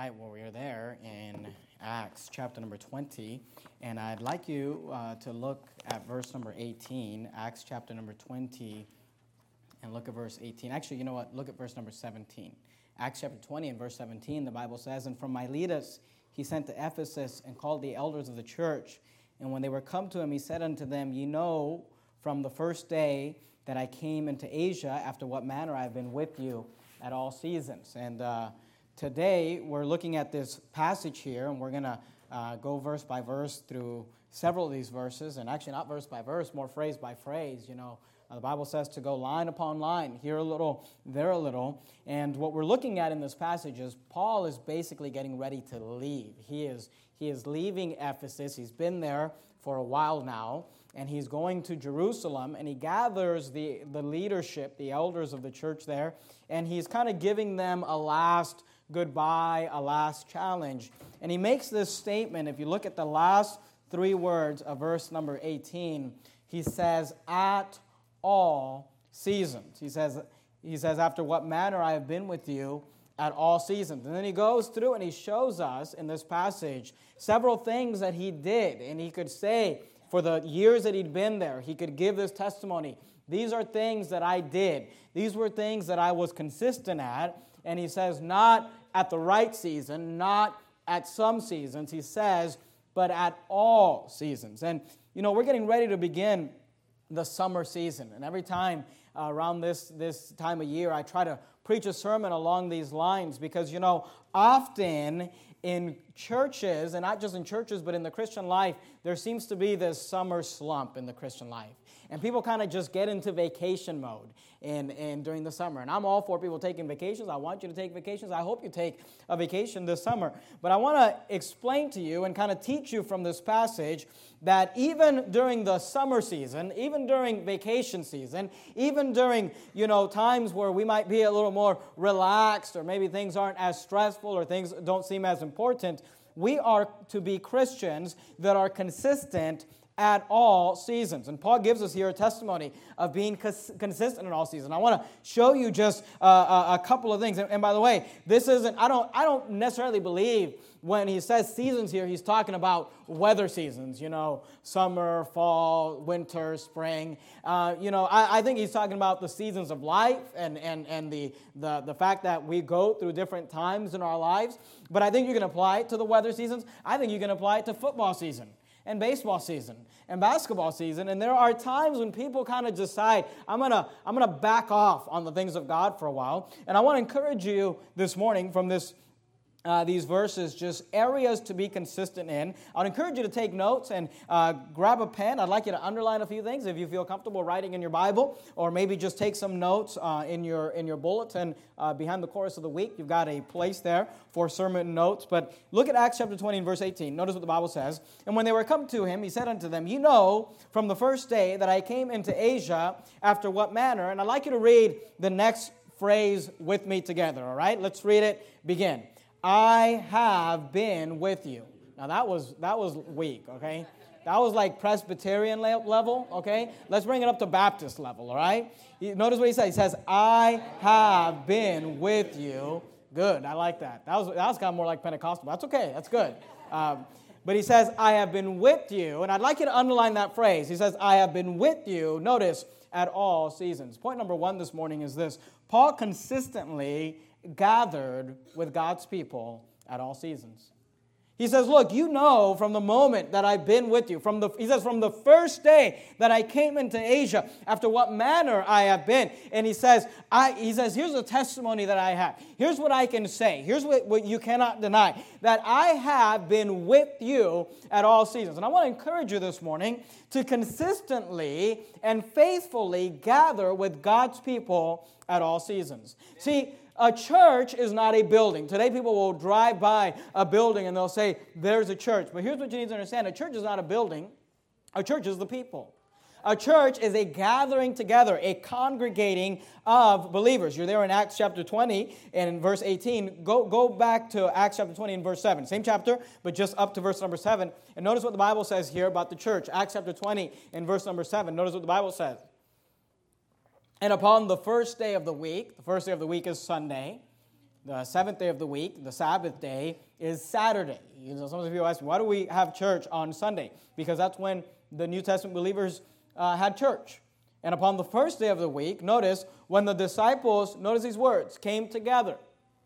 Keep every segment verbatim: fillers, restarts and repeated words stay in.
right, well, we're there in Acts chapter number twenty, and I'd like you uh, to look at verse number eighteen, Acts chapter number twenty, and look at verse eighteen. Actually, you know what? Look at verse number seventeen. Acts chapter twenty and verse seventeen, the Bible says, "And from Miletus he sent to Ephesus and called the elders of the church. And when they were come to him, he said unto them, Ye know from the first day that I came into Asia, after what manner I have been with you at all seasons." And uh, today we're looking at this passage here, and we're going to uh, go verse by verse through several of these verses, and actually not verse by verse, more phrase by phrase. You know, uh, the Bible says to go line upon line, here a little, there a little. And what we're looking at in this passage is Paul is basically getting ready to leave. He is he is leaving Ephesus. He's been there for a while now, and he's going to Jerusalem, and he gathers the, the leadership, the elders of the church there, and he's kind of giving them a last goodbye, a last challenge. And he makes this statement. If you look at the last three words of verse number eighteen, he says, "At all seasons." He says, he says, "After what manner I have been with you at all seasons." And then he goes through and he shows us in this passage several things that he did. And he could say, for the years that he'd been there, he could give this testimony. These are things that I did. These were things that I was consistent at. And he says, not at the right season, not at some seasons. He says, but at all seasons. And, you know, we're getting ready to begin the summer season. And every time uh, around this, this time of year, I try to preach a sermon along these lines because, you know, often in churches, and not just in churches, but in the Christian life, there seems to be this summer slump in the Christian life. And people kind of just get into vacation mode in, in during the summer. And I'm all for people taking vacations. I want you to take vacations. I hope you take a vacation this summer. But I want to explain to you and kind of teach you from this passage that even during the summer season, even during vacation season, even during, you know, times where we might be a little more relaxed or maybe things aren't as stressful or things don't seem as important, we are to be Christians that are consistent at all seasons. And Paul gives us here a testimony of being cons- consistent in all seasons. I want to show you just uh, a, a couple of things. And, and by the way, this isn't, I don't, I don't necessarily believe when he says seasons here, he's talking about weather seasons, you know, summer, fall, winter, spring. Uh, you know, I, I think he's talking about the seasons of life and, and, and the, the, the fact that we go through different times in our lives. But I think you can apply it to the weather seasons. I think you can apply it to football season and baseball season and basketball season. And there are times when people kind of decide, I'm going to I'm gonna back off on the things of God for a while. And I want to encourage you this morning from this Uh, these verses, just areas to be consistent in. I'd encourage you to take notes and uh, grab a pen. I'd like you to underline a few things if you feel comfortable writing in your Bible, or maybe just take some notes uh, in your in your bulletin uh, behind the chorus of the week. You've got a place there for sermon notes. But look at Acts chapter twenty and verse eighteen. Notice what the Bible says. "And when they were come to him, he said unto them, Ye know from the first day that I came into Asia, after what manner." And I'd like you to read the next phrase with me together, all right? Let's read it. Begin. "I have been with you." Now that was that was weak, okay? That was like Presbyterian level, okay? Let's bring it up to Baptist level, all right? Notice what he says. He says, "I have been with you." Good, I like that. That was that was kind of more like Pentecostal. That's okay, that's good. Um, but he says, "I have been with you," and I'd like you to underline that phrase. He says, "I have been with you," notice, "at all seasons." Point number one this morning is this. Paul consistently gathered with God's people at all seasons. He says, look, you know from the moment that I've been with you, from the he says, from the first day that I came into Asia, after what manner I have been. And he says, I he says, here's a testimony that I have. Here's what I can say. Here's what, what you cannot deny, that I have been with you at all seasons. And I want to encourage you this morning to consistently and faithfully gather with God's people at all seasons. See, a church is not a building. Today people will drive by a building and they'll say, there's a church. But here's what you need to understand. A church is not a building. A church is the people. A church is a gathering together, a congregating of believers. You're there in Acts chapter twenty and in verse eighteen. Go, go back to Acts chapter twenty and verse seven. Same chapter, but just up to verse number seven. And notice what the Bible says here about the church. Acts chapter twenty and verse number seven. Notice what the Bible says. "And upon the first day of the week," the first day of the week is Sunday, The seventh day of the week, the Sabbath day, is Saturday. You know, some of you ask me, why do we have church on Sunday? Because that's when the New Testament believers uh, had church. And upon the first day of the week, notice, when the disciples, notice these words, came together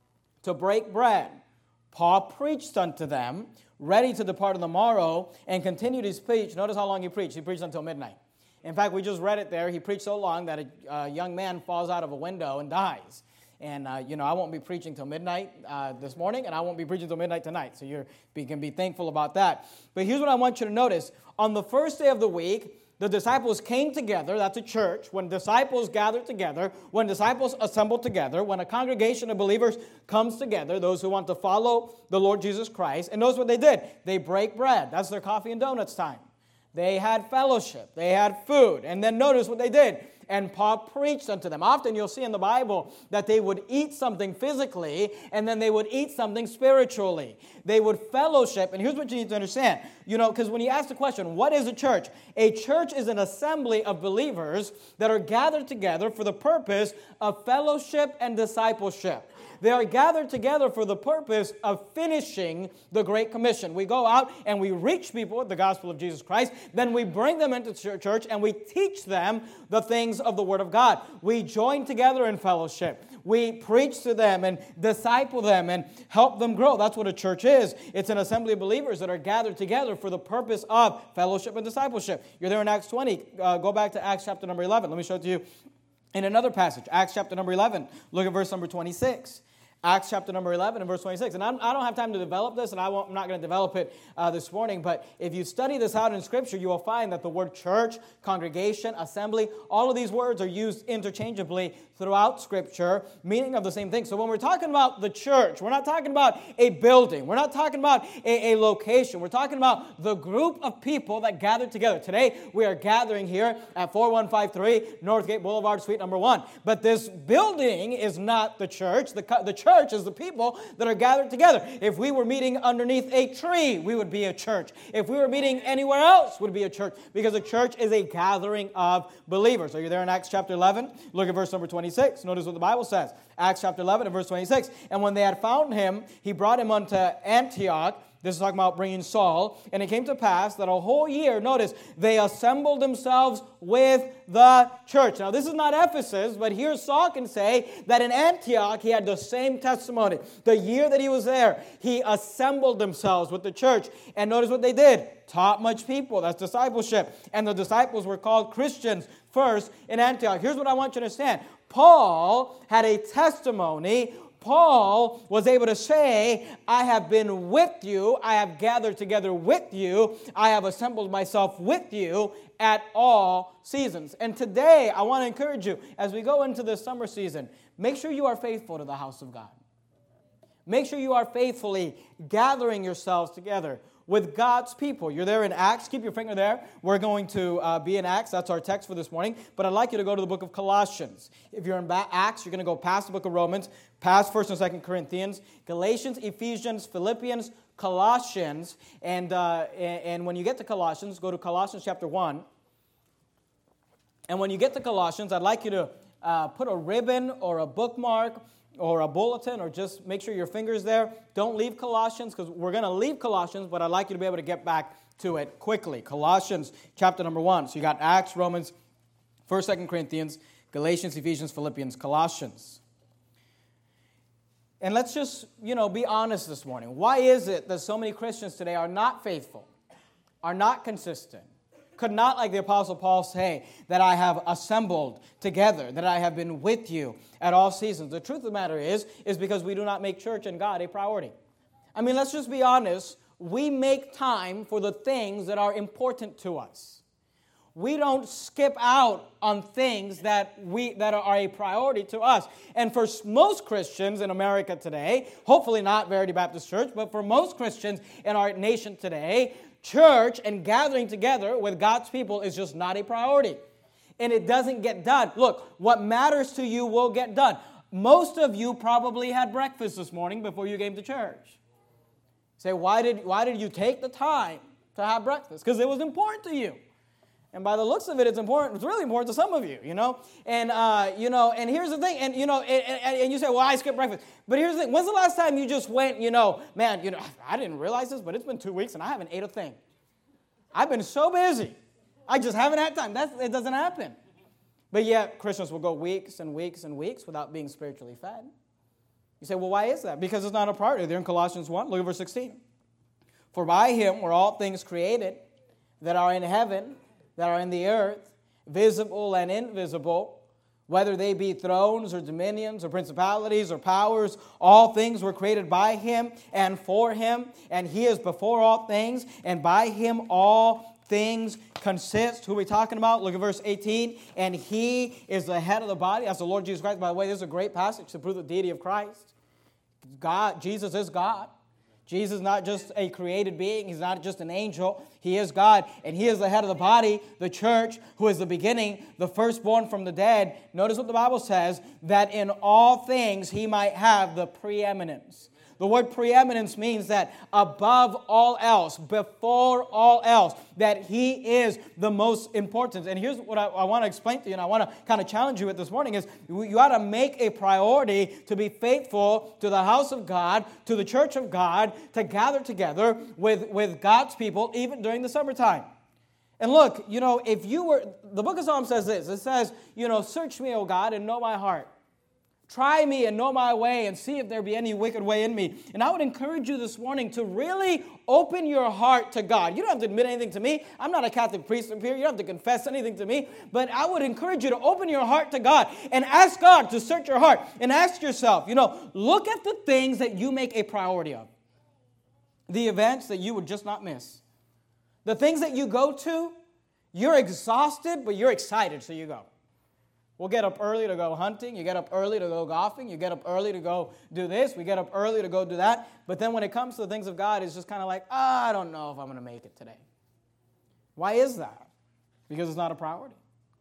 to break bread, Paul preached unto them, ready to depart on the morrow, and continued his speech. Notice how long he preached. He preached until midnight. In fact, we just read it there. He preached so long that a, a young man falls out of a window and dies. And, uh, you know, I won't be preaching till midnight uh, this morning, and I won't be preaching till midnight tonight. So you can be thankful about that. But here's what I want you to notice. On the first day of the week, the disciples came together. That's a church. When disciples gather together, when disciples assemble together, when a congregation of believers comes together, those who want to follow the Lord Jesus Christ, and notice what they did. They break bread. That's their coffee and donuts time. They had fellowship. They had food. And then notice what they did. And Paul preached unto them. Often you'll see in the Bible that they would eat something physically and then they would eat something spiritually. They would fellowship. And here's what you need to understand. You know, because when you ask the question, what is a church? A church is an assembly of believers that are gathered together for the purpose of fellowship and discipleship. They are gathered together for the purpose of finishing the Great Commission. We go out and we reach people with the gospel of Jesus Christ. Then we bring them into church and we teach them the things of the Word of God. We join together in fellowship. We preach to them and disciple them and help them grow. That's what a church is. It's an assembly of believers that are gathered together for the purpose of fellowship and discipleship. You're there in Acts twenty. Uh, go back to Acts chapter number eleven. Let me show it to you in another passage. Acts chapter number eleven. Look at verse number twenty-six. Acts chapter number eleven and verse twenty-six. And I'm, I don't have time to develop this, and I won't, I'm not going to develop it uh, this morning, but if you study this out in Scripture, you will find that the word church, congregation, assembly, all of these words are used interchangeably throughout Scripture, meaning of the same thing. So when we're talking about the church, we're not talking about a building. We're not talking about a, a location. We're talking about the group of people that gather together. Today, we are gathering here at four one five three Northgate Boulevard, Suite number one. But this building is not the church. The, the church Church is the people that are gathered together. If we were meeting underneath a tree, we would be a church. If we were meeting anywhere else, would be a church, because a church is a gathering of believers. Are you there in Acts chapter eleven? Look at verse number twenty-six. Notice what the Bible says. Acts chapter eleven and verse twenty-six. And when they had found him, he brought him unto Antioch. This is talking about bringing Saul. And it came to pass that a whole year, notice, they assembled themselves with the church. Now, this is not Ephesus, but here Saul can say that in Antioch, he had the same testimony. The year that he was there, he assembled themselves with the church. And notice what they did. Taught much people. That's discipleship. And the disciples were called Christians first in Antioch. Here's what I want you to understand. Paul had a testimony. Paul was able to say, I have been with you, I have gathered together with you, I have assembled myself with you at all seasons. And today, I want to encourage you, as we go into the summer season, make sure you are faithful to the house of God. Make sure you are faithfully gathering yourselves together with God's people. You're there in Acts. Keep your finger there. We're going to uh, be in Acts. That's our text for this morning. But I'd like you to go to the book of Colossians. If you're in ba- Acts, you're going to go past the book of Romans, past First and Second Corinthians, Galatians, Ephesians, Philippians, Colossians. And, uh, and, and when you get to Colossians, go to Colossians chapter one. And when you get to Colossians, I'd like you to uh, put a ribbon or a bookmark or a bulletin, or just make sure your finger's there. Don't leave Colossians, because we're going to leave Colossians, but I'd like you to be able to get back to it quickly. Colossians chapter number one. So you got Acts, Romans, First, Second Corinthians, Galatians, Ephesians, Philippians, Colossians. And let's just, you know, be honest this morning. Why is it that so many Christians today are not faithful, are not consistent? Could not, like the Apostle Paul, say that I have assembled together, that I have been with you at all seasons. The truth of the matter is, is because we do not make church and God a priority. I mean, let's just be honest. We make time for the things that are important to us. We don't skip out on things that we that are a priority to us. And for most Christians in America today, hopefully not Verity Baptist Church, but for most Christians in our nation today, church and gathering together with God's people is just not a priority. And it doesn't get done. Look, what matters to you will get done. Most of you probably had breakfast this morning before you came to church. Say, why did, why did you take the time to have breakfast? Because it was important to you. And by the looks of it, it's important. It's really important to some of you, you know. And uh, you know, and here's the thing. And you know, and, and, and you say, "Well, I skip breakfast." But here's the thing. When's the last time you just went? You know, man. You know, I didn't realize this, but it's been two weeks and I haven't ate a thing. I've been so busy. I just haven't had time. That's, it doesn't happen. But yet, Christians will go weeks and weeks and weeks without being spiritually fed. You say, well, why is that? Because it's not a priority. There in Colossians one, look at verse sixteen. For by him were all things created that are in heaven, that are in the earth, visible and invisible, whether they be thrones or dominions or principalities or powers, all things were created by him and for him, and he is before all things, and by him all things consist. Who are we talking about? Look at verse eighteen. And he is the head of the body. That's the Lord Jesus Christ. By the way, this is a great passage to prove the deity of Christ. God, Jesus is God. Jesus is not just a created being. He's not just an angel. He is God, and he is the head of the body, the church, who is the beginning, the firstborn from the dead. Notice what the Bible says, that in all things he might have the preeminence. The word preeminence means that above all else, before all else, that he is the most important. And here's what I, I want to explain to you, and I want to kind of challenge you with this morning, is you ought to make a priority to be faithful to the house of God, to the church of God, to gather together with, with God's people, even during the summertime. And look, you know, if you were, the book of Psalms says this, it says, you know, search me, O God, and know my heart. Try me and know my way and see if there be any wicked way in me. And I would encourage you this morning to really open your heart to God. You don't have to admit anything to me. I'm not a Catholic priest up here. You don't have to confess anything to me. But I would encourage you to open your heart to God and ask God to search your heart and ask yourself, you know, look at the things that you make a priority of. The events that you would just not miss. The things that you go to, you're exhausted, but you're excited, so you go. We'll get up early to go hunting. You get up early to go golfing. You get up early to go do this. We get up early to go do that. But then when it comes to the things of God, it's just kind of like, oh, I don't know if I'm going to make it today. Why is that? Because it's not a priority.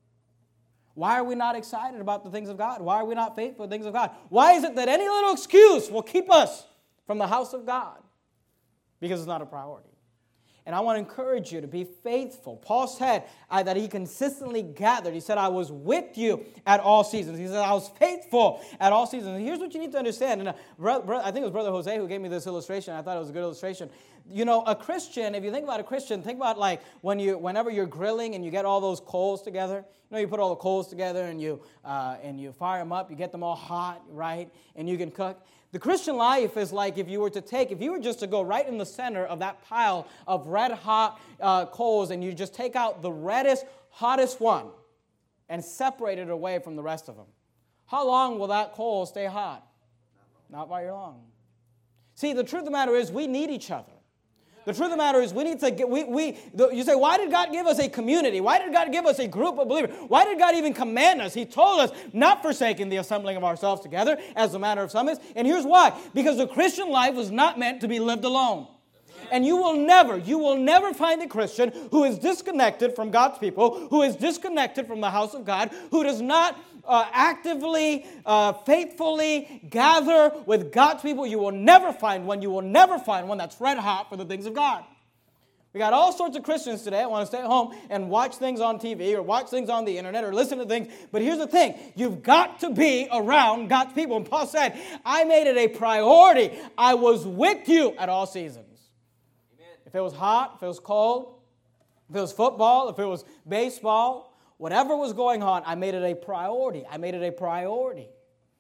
Why are we not excited about the things of God? Why are we not faithful to the things of God? Why is it that any little excuse will keep us from the house of God? Because it's not a priority. And I want to encourage you to be faithful. Paul said uh, that he consistently gathered. He said, I was with you at all seasons. He said, I was faithful at all seasons. And here's what you need to understand. And uh, bro, bro, I think it was Brother Jose who gave me this illustration. I thought it was a good illustration. You know, a Christian, if you think about a Christian, think about like when you, whenever you're grilling and you get all those coals together. You know, you put all the coals together and you, uh, and you fire them up. You get them all hot, right? And you can cook. The Christian life is like if you were to take, if you were just to go right in the center of that pile of red hot uh, coals and you just take out the reddest, hottest one and separate it away from the rest of them. How long will that coal stay hot? Not very long. See, the truth of the matter is we need each other. The truth of the matter is we need to get, we, we, the, you say, why did God give us a community? Why did God give us a group of believers? Why did God even command us? He told us not forsaking the assembling of ourselves together as the manner of some is. And here's why. Because the Christian life was not meant to be lived alone. And you will never, you will never find a Christian who is disconnected from God's people, who is disconnected from the house of God, who does not uh, actively, uh, faithfully gather with God's people. You will never find one. You will never find one that's red hot for the things of God. We got all sorts of Christians today that want to stay at home and watch things on T V or watch things on the internet or listen to things. But here's the thing. You've got to be around God's people. And Paul said, I made it a priority. I was with you at all seasons. If it was hot, if it was cold, if it was football, if it was baseball, whatever was going on, I made it a priority. I made it a priority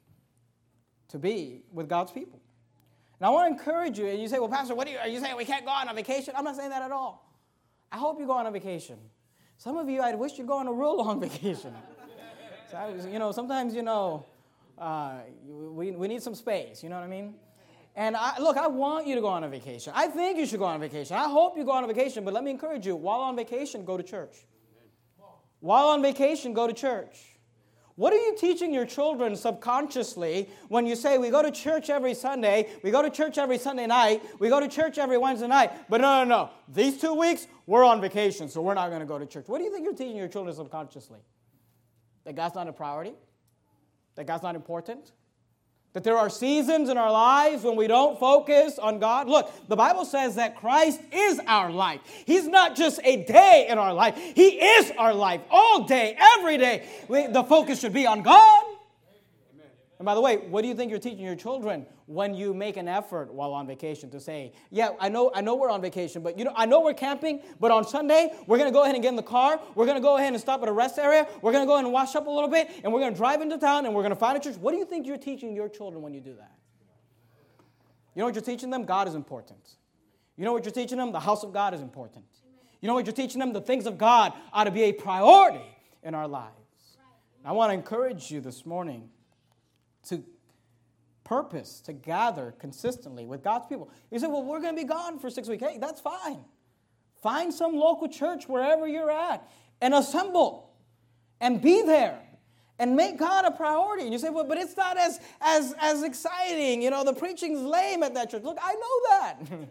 to be with God's people. And I want to encourage you, and you say, well, Pastor, what are you, are you saying we can't go on a vacation? I'm not saying that at all. I hope you go on a vacation. Some of you, I wish you'd go on a real long vacation. So I was, you know, sometimes, you know, uh, we, we need some space, you know what I mean? And I, look, I want you to go on a vacation. I think you should go on a vacation. I hope you go on a vacation, but let me encourage you, while on vacation, go to church. While on vacation, go to church. What are you teaching your children subconsciously when you say, we go to church every Sunday, we go to church every Sunday night, we go to church every Wednesday night, but no, no, no. These two weeks, we're on vacation, so we're not going to go to church. What do you think you're teaching your children subconsciously? That God's not a priority? That God's not important? That there are seasons in our lives when we don't focus on God. Look, the Bible says that Christ is our life. He's not just a day in our life. He is our life all day, every day. We, the focus should be on God. Amen. And by the way, what do you think you're teaching your children when you make an effort while on vacation to say, yeah, I know I know we're on vacation, but you know, I know we're camping, but on Sunday, we're going to go ahead and get in the car. We're going to go ahead and stop at a rest area. We're going to go ahead and wash up a little bit, and we're going to drive into town, and we're going to find a church. What do you think you're teaching your children when you do that? You know what you're teaching them? God is important. You know what you're teaching them? The house of God is important. You know what you're teaching them? The things of God ought to be a priority in our lives. I want to encourage you this morning to purpose to gather consistently with God's people. You say, well, we're going to be gone for six weeks. Hey, that's fine. Find some local church wherever you're at and assemble and be there and make God a priority. And you say, well, but it's not as, as, as exciting. You know, the preaching's lame at that church. Look, I know that.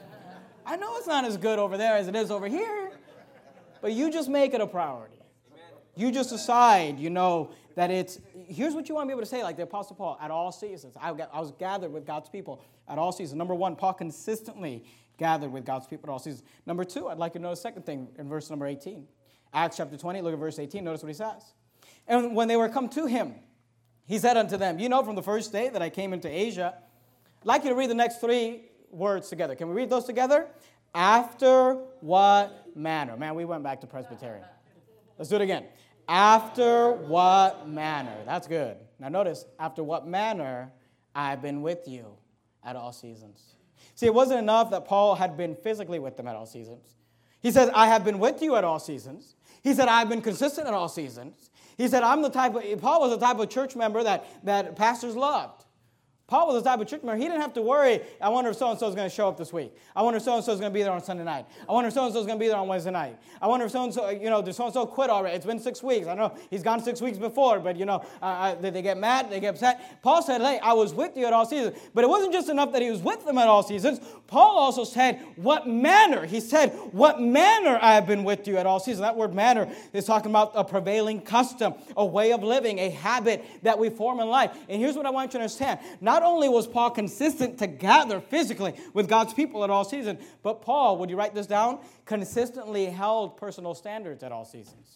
I know it's not as good over there as it is over here. But you just make it a priority. You just decide, you know, that it's, here's what you want to be able to say, like the Apostle Paul, at all seasons. I, I was gathered with God's people at all seasons. Number one, Paul consistently gathered with God's people at all seasons. Number two, I'd like you to know a second thing in verse number eighteen. Acts chapter twenty, look at verse eighteen. Notice what he says. And when they were come to him, he said unto them, you know from the first day that I came into Asia, I'd like you to read the next three words together. Can we read those together? After what manner? Man, we went back to Presbyterian. Let's do it again. After what manner? That's good. Now notice, after what manner I've been with you at all seasons. See, it wasn't enough that Paul had been physically with them at all seasons. He said, I have been with you at all seasons. He said, I've been consistent at all seasons. He said, I'm the type of, Paul was the type of church member that, that pastors loved. Paul was the type of church member, he didn't have to worry, I wonder if so-and-so is going to show up this week. I wonder if so-and-so is going to be there on Sunday night. I wonder if so-and-so is going to be there on Wednesday night. I wonder if so-and-so, you know, did so-and-so quit already? It's been six weeks. I know he's gone six weeks before, but, you know, uh, did they get mad? Did they get upset? Paul said, hey, I was with you at all seasons. But it wasn't just enough that he was with them at all seasons. Paul also said, what manner? He said, what manner I have been with you at all seasons. That word manner is talking about a prevailing custom, a way of living, a habit that we form in life. And here's what I want you to understand. Not only was Paul consistent to gather physically with God's people at all seasons, but Paul, would you write this down? Consistently held personal standards at all seasons.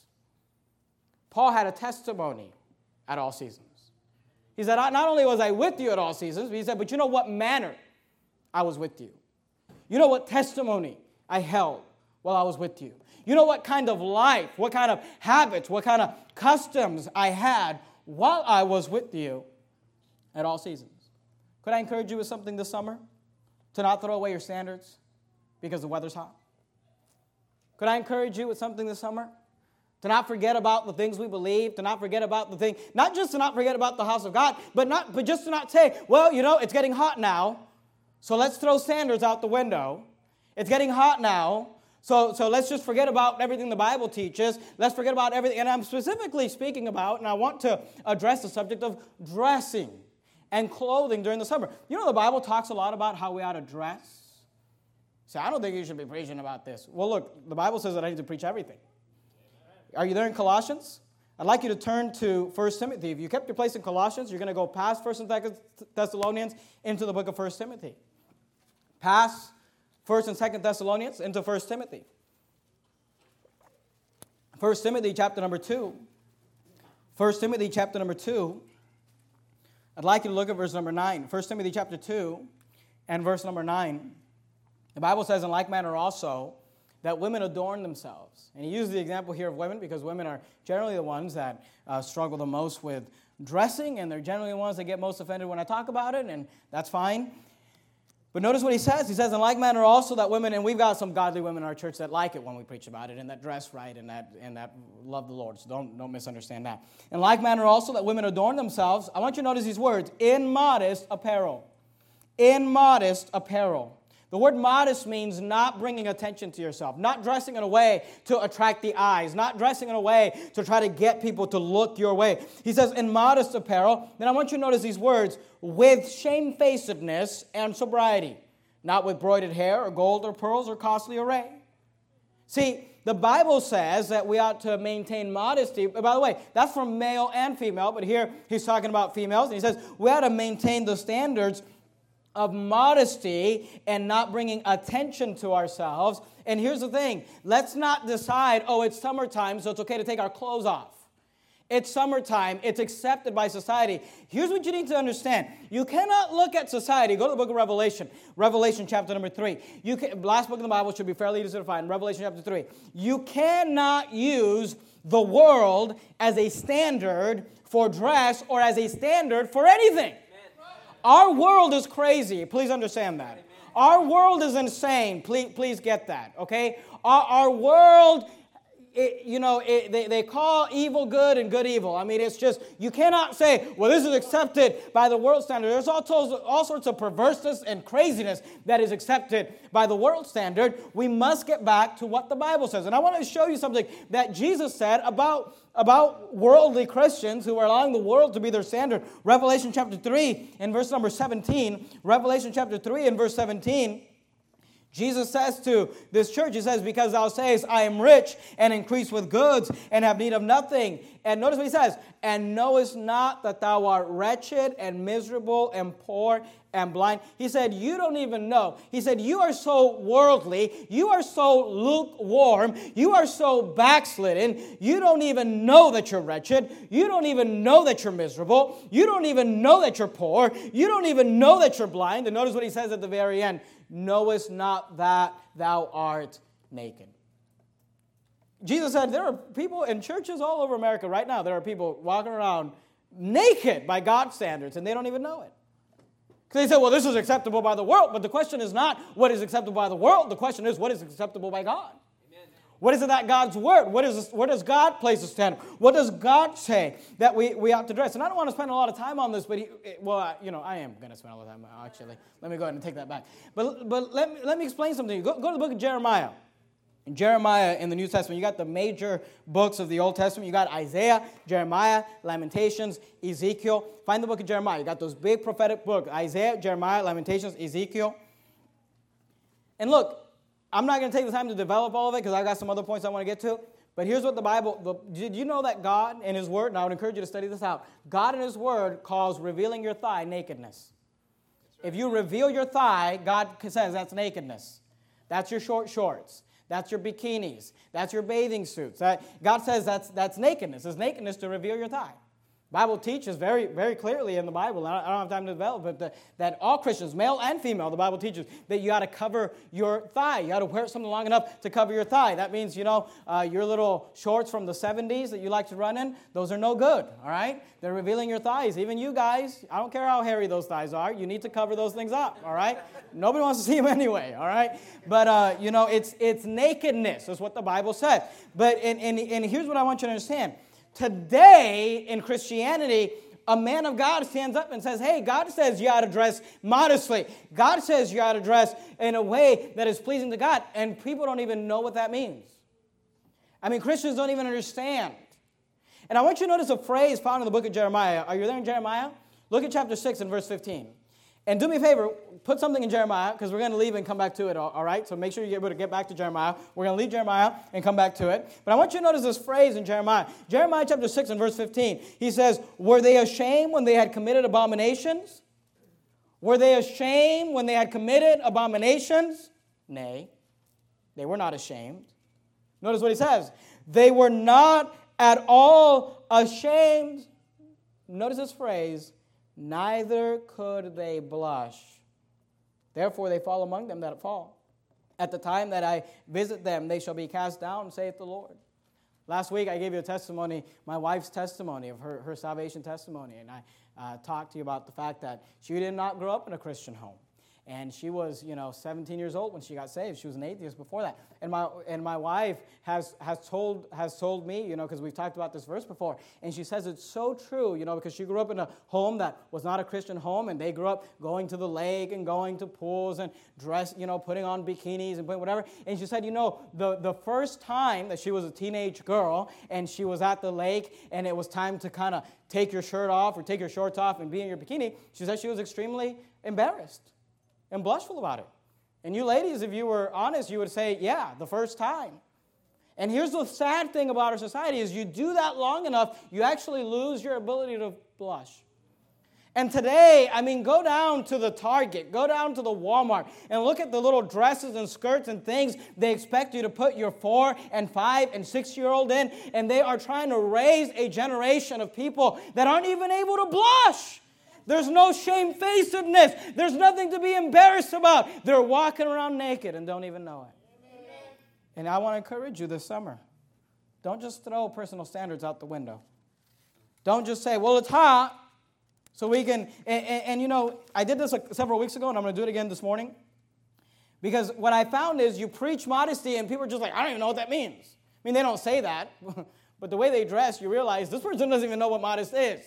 Paul had a testimony at all seasons. He said, not only was I with you at all seasons, but he said, but you know what manner I was with you. You know what testimony I held while I was with you. You know what kind of life, what kind of habits, what kind of customs I had while I was with you at all seasons. Could I encourage you with something this summer? To not throw away your standards because the weather's hot? Could I encourage you with something this summer? To not forget about the things we believe, to not forget about the thing, not just to not forget about the house of God, but not, but just to not say, well, you know, it's getting hot now, so let's throw standards out the window. It's getting hot now, so, so let's just forget about everything the Bible teaches. Let's forget about everything. And I'm specifically speaking about, and I want to address the subject of dressing and clothing during the summer. You know, the Bible talks a lot about how we ought to dress. See, I don't think you should be preaching about this. Well, look, the Bible says that I need to preach everything. Are you there in Colossians? I'd like you to turn to First Timothy. If you kept your place in Colossians, you're going to go past First and Second Thessalonians into the book of First Timothy. Past First and Second Thessalonians into First Timothy. First Timothy chapter number two. First Timothy chapter number two. I'd like you to look at verse number nine. First Timothy chapter two and verse number nine. The Bible says, in like manner also, that women adorn themselves. And he uses the example here of women because women are generally the ones that uh, struggle the most with dressing, and they're generally the ones that get most offended when I talk about it, and that's fine. But notice what he says. He says, in like manner also that women, and we've got some godly women in our church that like it when we preach about it, and that dress right, and that and that love the Lord. So don't, don't misunderstand that. In like manner also that women adorn themselves. I want you to notice these words, in modest apparel. In modest apparel. The word modest means not bringing attention to yourself, not dressing in a way to attract the eyes, not dressing in a way to try to get people to look your way. He says, in modest apparel. Then I want you to notice these words, with shamefacedness and sobriety, not with broided hair or gold or pearls or costly array. See, the Bible says that we ought to maintain modesty. By the way, that's for male and female, but here he's talking about females, and he says we ought to maintain the standards of modesty and not bringing attention to ourselves. And here's the thing, let's not decide, oh, it's summertime, so it's okay to take our clothes off. It's summertime. It's accepted by society. Here's what you need to understand. You cannot look at society. Go to the book of Revelation. Revelation chapter number three. You can, last book in the Bible should be fairly easy to find. Revelation chapter three. You cannot use the world as a standard for dress or as a standard for anything. Amen. Our world is crazy. Please understand that. Amen. Our world is insane. Please, please get that. Okay? Our, our world... It, you know, it, they, they call evil good and good evil. I mean, it's just, you cannot say, well, this is accepted by the world standard. There's all, all sorts of perverseness and craziness that is accepted by the world standard. We must get back to what the Bible says. And I want to show you something that Jesus said about, about worldly Christians who are allowing the world to be their standard. Revelation chapter three and verse number seventeen. Revelation chapter three and verse seventeen. Jesus says to this church, he says, because thou sayest, I am rich and increase with goods and have need of nothing. And notice what he says, and knowest not that thou art wretched and miserable and poor and blind. He said, you don't even know. He said, you are so worldly. You are so lukewarm. You are so backslidden. You don't even know that you're wretched. You don't even know that you're miserable. You don't even know that you're poor. You don't even know that you're blind. And notice what he says at the very end. Knowest not that thou art naked. Jesus said there are people in churches all over America right now, there are people walking around naked by God's standards, and they don't even know it. Because they say, well, this is acceptable by the world. But the question is not what is acceptable by the world. The question is what is acceptable by God. Amen. What is it that God's word? What is this, where does God place a standard? What does God say that we, we ought to dress? And I don't want to spend a lot of time on this, but, he, well, I, you know, I am going to spend a lot of time, actually. Let me go ahead and take that back. But, but let, me, let me explain something. Go, go to the book of Jeremiah. In Jeremiah in the New Testament, you got the major books of the Old Testament. You got Isaiah, Jeremiah, Lamentations, Ezekiel. Find the book of Jeremiah. You got those big prophetic books, Isaiah, Jeremiah, Lamentations, Ezekiel. And look, I'm not going to take the time to develop all of it because I've got some other points I want to get to. But here's what the Bible, the, did you know that God in His Word, and I would encourage you to study this out, God in His Word calls revealing your thigh nakedness. Right. If you reveal your thigh, God says that's nakedness. That's your short shorts. That's your bikinis. That's your bathing suits. That, God says that's, that's nakedness. It's nakedness to reveal your thigh. Bible teaches very, very clearly in the Bible, and I don't have time to develop it, that, that all Christians, male and female, the Bible teaches that you got to cover your thigh. You got to wear something long enough to cover your thigh. That means, you know, uh, your little shorts from the seventies that you like to run in, those are no good, all right? They're revealing your thighs. Even you guys, I don't care how hairy those thighs are, you need to cover those things up, all right? Nobody wants to see them anyway, all right? But, uh, you know, it's it's nakedness is what the Bible says. But, and, and, and here's what I want you to understand. Today, in Christianity, a man of God stands up and says, hey, God says you ought to dress modestly. God says you ought to dress in a way that is pleasing to God. And people don't even know what that means. I mean, Christians don't even understand. And I want you to notice a phrase found in the book of Jeremiah. Are you there in Jeremiah? Look at chapter six and verse fifteen. And do me a favor, put something in Jeremiah, because we're going to leave and come back to it, all right? So make sure you're able to get back to Jeremiah. We're going to leave Jeremiah and come back to it. But I want you to notice this phrase in Jeremiah. Jeremiah chapter six and verse fifteen. He says, were they ashamed when they had committed abominations? Were they ashamed when they had committed abominations? Nay, they were not ashamed. Notice what he says. They were not at all ashamed. Notice this phrase. Neither could they blush. Therefore they fall among them that fall. At the time that I visit them, they shall be cast down, saith the Lord. Last week I gave you a testimony, my wife's testimony of her, her salvation testimony. And I uh, talked to you about the fact that she did not grow up in a Christian home. And she was, you know, seventeen years old when she got saved. She was an atheist before that. And my and my wife has has told has told me, you know, because we've talked about this verse before, and she says it's so true, you know, because she grew up in a home that was not a Christian home, and they grew up going to the lake and going to pools and dress, you know, putting on bikinis and putting whatever. And she said, you know, the, the first time that she was a teenage girl and she was at the lake and it was time to kind of take your shirt off or take your shorts off and be in your bikini, she said she was extremely embarrassed and blushful about it. And you ladies, if you were honest, you would say, yeah, the first time. And here's the sad thing about our society is you do that long enough, you actually lose your ability to blush. And today, I mean, go down to the Target, go down to the Walmart, and look at the little dresses and skirts and things they expect you to put your four and five and six-year-old in, and they are trying to raise a generation of people that aren't even able to blush. There's no shamefacedness. There's nothing to be embarrassed about. They're walking around naked and don't even know it. And I want to encourage you this summer. Don't just throw personal standards out the window. Don't just say, well, it's hot, so we can, and, and, and you know, I did this like several weeks ago, and I'm going to do it again this morning. Because what I found is you preach modesty, and people are just like, I don't even know what that means. I mean, they don't say that, but the way they dress, you realize this person doesn't even know what modest is.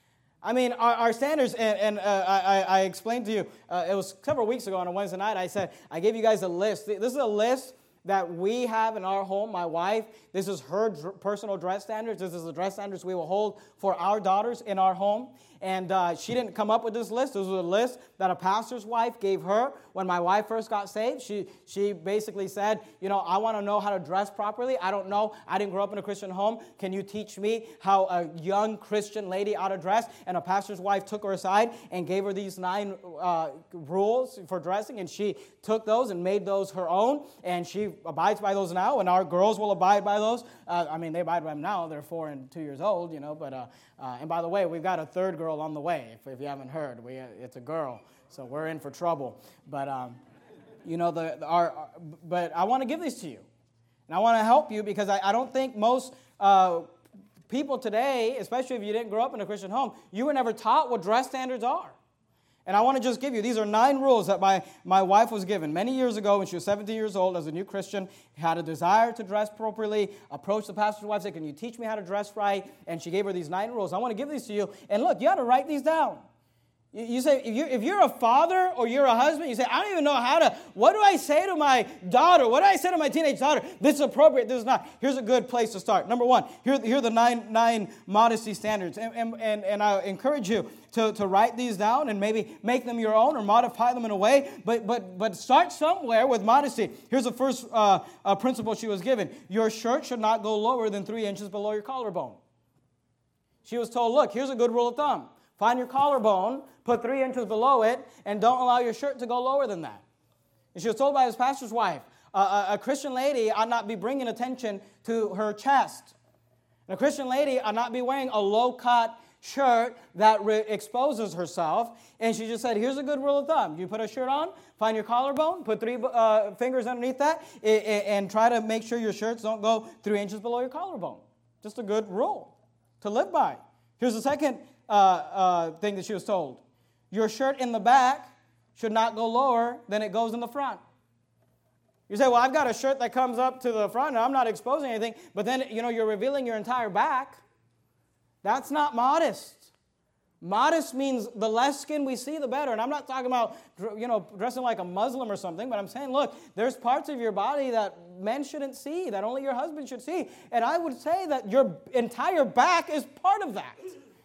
I mean, our, our standards, and, and uh, I, I explained to you, uh, it was several weeks ago on a Wednesday night, I said, I gave you guys a list. This is a list that we have in our home. My wife, this is her dr- personal dress standards. This is the dress standards we will hold for our daughters in our home. And uh, she didn't come up with this list. This was a list that a pastor's wife gave her when my wife first got saved. She she basically said, you know, I want to know how to dress properly. I don't know. I didn't grow up in a Christian home. Can you teach me how a young Christian lady ought to dress? And a pastor's wife took her aside and gave her these nine uh, rules for dressing. And she took those and made those her own. And she abides by those now. And our girls will abide by those. Uh, I mean, they abide by them now. They're four and two years old, you know. But uh, uh, and by the way, we've got a third girl on the way. If, if you haven't heard, we uh, it's a girl. So we're in for trouble. But, um, you know, the, the our, our, but I want to give these to you. And I want to help you because I, I don't think most uh, people today, especially if you didn't grow up in a Christian home, you were never taught what dress standards are. And I want to just give you, these are nine rules that my, my wife was given many years ago when she was seventeen years old as a new Christian, had a desire to dress appropriately, approached the pastor's wife, said, can you teach me how to dress right? And she gave her these nine rules. I want to give these to you. And look, you ought to write these down. You say, if you're, if you're a father or you're a husband, you say, I don't even know how to, what do I say to my daughter? What do I say to my teenage daughter? This is appropriate, this is not. Here's a good place to start. Number one, here, here are the nine, nine modesty standards. And, and, and, and I encourage you to, to write these down and maybe make them your own or modify them in a way. But, but, but start somewhere with modesty. Here's the first uh, uh, principle she was given. Your shirt should not go lower than three inches below your collarbone. She was told, look, here's a good rule of thumb. Find your collarbone, put three inches below it, and don't allow your shirt to go lower than that. And she was told by his pastor's wife, uh, a, a Christian lady ought not be bringing attention to her chest. And a Christian lady ought not be wearing a low-cut shirt that re- exposes herself. And she just said, here's a good rule of thumb. You put a shirt on, find your collarbone, put three uh, fingers underneath that, and, and try to make sure your shirts don't go three inches below your collarbone. Just a good rule to live by. Here's the second Uh, uh, thing that she was told. Your shirt in the back should not go lower than it goes in the front. You say, well, I've got a shirt that comes up to the front and I'm not exposing anything, but then, you know, you're revealing your entire back. That's not modest. Modest means the less skin we see, the better. And I'm not talking about, you know, dressing like a Muslim or something, but I'm saying, look, there's parts of your body that men shouldn't see, that only your husband should see. And I would say that your entire back is part of that.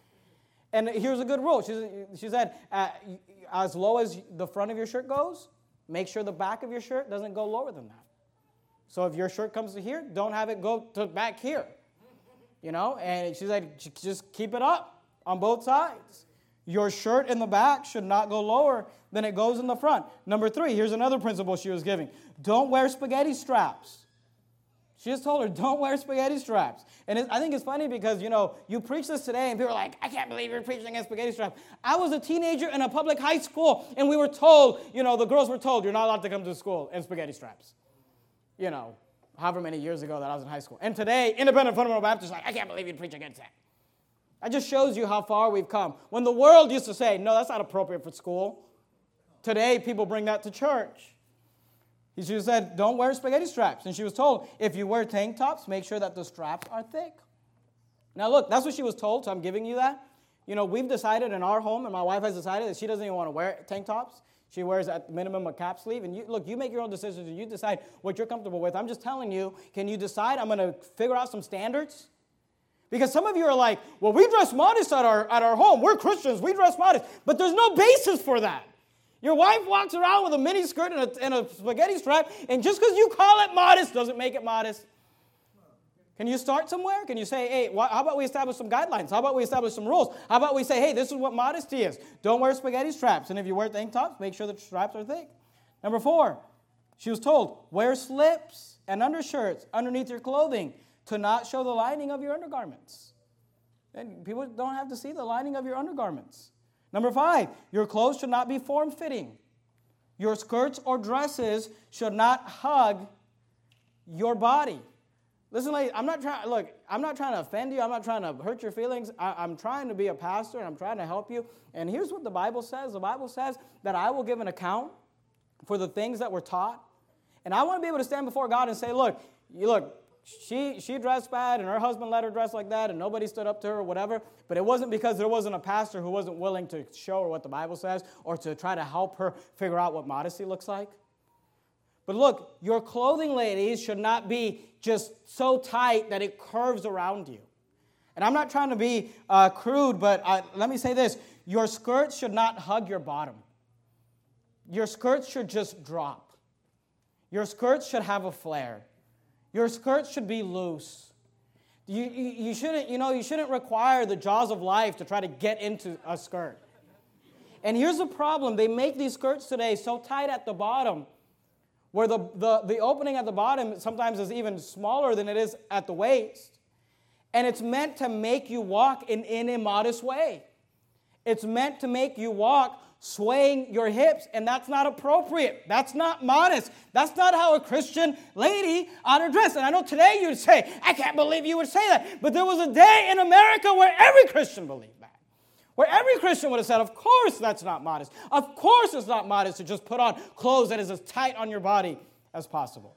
And here's a good rule. She, she said, uh, as low as the front of your shirt goes, make sure the back of your shirt doesn't go lower than that. So if your shirt comes to here, don't have it go to back here. You know, and she said, just keep it up on both sides. Your shirt in the back should not go lower than it goes in the front. Number three, here's another principle she was giving. Don't wear spaghetti straps. She just told her, don't wear spaghetti straps. And it, I think it's funny because, you know, you preach this today and people are like, I can't believe you're preaching against spaghetti straps. I was a teenager in a public high school and we were told, you know, the girls were told, you're not allowed to come to school in spaghetti straps. You know, however many years ago that I was in high school. And today, independent fundamental Baptists are like, I can't believe you'd preach against that. That just shows you how far we've come. When the world used to say, no, that's not appropriate for school. Today, people bring that to church. She said, don't wear spaghetti straps. And she was told, if you wear tank tops, make sure that the straps are thick. Now look, that's what she was told, so I'm giving you that. You know, we've decided in our home, and my wife has decided that she doesn't even want to wear tank tops. She wears at minimum a cap sleeve. And you, look, you make your own decisions, and you decide what you're comfortable with. I'm just telling you, can you decide I'm going to figure out some standards? Because some of you are like, well, we dress modest at our, at our home. We're Christians. We dress modest. But there's no basis for that. Your wife walks around with a mini skirt and a, and a spaghetti strap, and just because you call it modest doesn't make it modest. Can you start somewhere? Can you say, hey, wh- how about we establish some guidelines? How about we establish some rules? How about we say, hey, this is what modesty is. Don't wear spaghetti straps. And if you wear tank tops, make sure the straps are thick. Number four, she was told, wear slips and undershirts underneath your clothing to not show the lining of your undergarments. And people don't have to see the lining of your undergarments. Number five, your clothes should not be form-fitting. Your skirts or dresses should not hug your body. Listen, ladies, I'm not trying, look, I'm not trying to offend you. I'm not trying to hurt your feelings. I, I'm trying to be a pastor, and I'm trying to help you. And here's what the Bible says. The Bible says that I will give an account for the things that were taught. And I want to be able to stand before God and say, look, you look, she, she dressed bad, and her husband let her dress like that, and nobody stood up to her or whatever. But it wasn't because there wasn't a pastor who wasn't willing to show her what the Bible says or to try to help her figure out what modesty looks like. But look, your clothing, ladies, should not be just so tight that it curves around you. And I'm not trying to be uh, crude, but uh, let me say this. Your skirts should not hug your bottom. Your skirts should just drop. Your skirts should have a flare. Your skirts should be loose. You, you, you shouldn't, you know, you shouldn't require the jaws of life to try to get into a skirt. And here's the problem. They make these skirts today so tight at the bottom where the, the, the opening at the bottom sometimes is even smaller than it is at the waist. And it's meant to make you walk in, in a modest way. It's meant to make you walk swaying your hips, and that's not appropriate. That's not modest. That's not how a Christian lady ought to dress. And I know today you'd say, I can't believe you would say that. But there was a day in America where every Christian believed that. Where every Christian would have said, of course that's not modest. Of course it's not modest to just put on clothes that is as tight on your body as possible.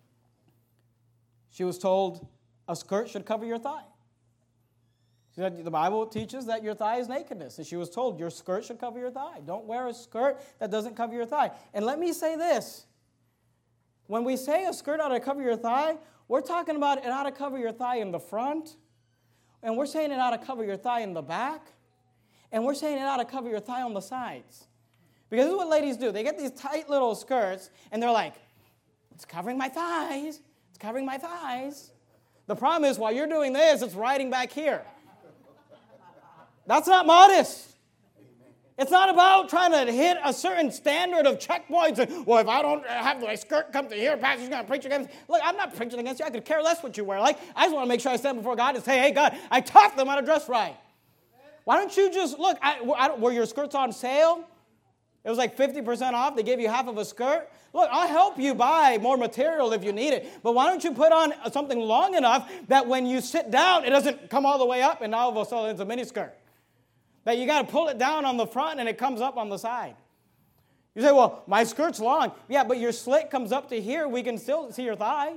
She was told a skirt should cover your thigh. She said the Bible teaches that your thigh is nakedness. And she was told your skirt should cover your thigh. Don't wear a skirt that doesn't cover your thigh. And let me say this. When we say a skirt ought to cover your thigh, we're talking about it ought to cover your thigh in the front. And we're saying it ought to cover your thigh in the back. And we're saying it ought to cover your thigh on the sides. Because this is what ladies do. They get these tight little skirts, and they're like, it's covering my thighs. It's covering my thighs. The problem is, while you're doing this, it's riding back here. That's not modest. It's not about trying to hit a certain standard of checkpoints. And, well, if I don't have my skirt come to here, pastor's going to preach against me. Look, I'm not preaching against you. I could care less what you wear. Like, I just want to make sure I stand before God and say, hey, God, I taught them how to dress right. Why don't you just, look, I, I, were your skirts on sale? It was like fifty percent off. They gave you half of a skirt. Look, I'll help you buy more material if you need it. But why don't you put on something long enough that when you sit down, it doesn't come all the way up and now all of a sudden it's a mini skirt. That you got to pull it down on the front and it comes up on the side. You say, well, my skirt's long. Yeah, but your slit comes up to here. We can still see your thigh.